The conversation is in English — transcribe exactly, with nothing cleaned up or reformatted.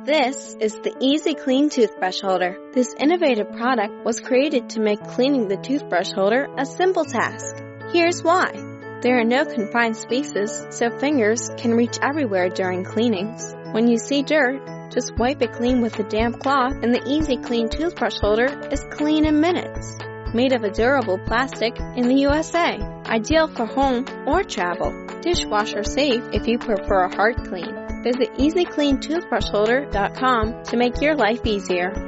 This is the Easy Clean Toothbrush Holder. This innovative product was created to make cleaning the toothbrush holder a simple task. Here's why. There are no confined spaces, so fingers can reach everywhere during cleanings. When you see dirt, just wipe it clean with a damp cloth, and the Easy Clean Toothbrush Holder is clean in minutes. Made of a durable plastic in the U S A. Ideal for home or travel. Dishwasher safe if you prefer a hard clean. Visit easy clean toothbrush holder dot com to make your life easier.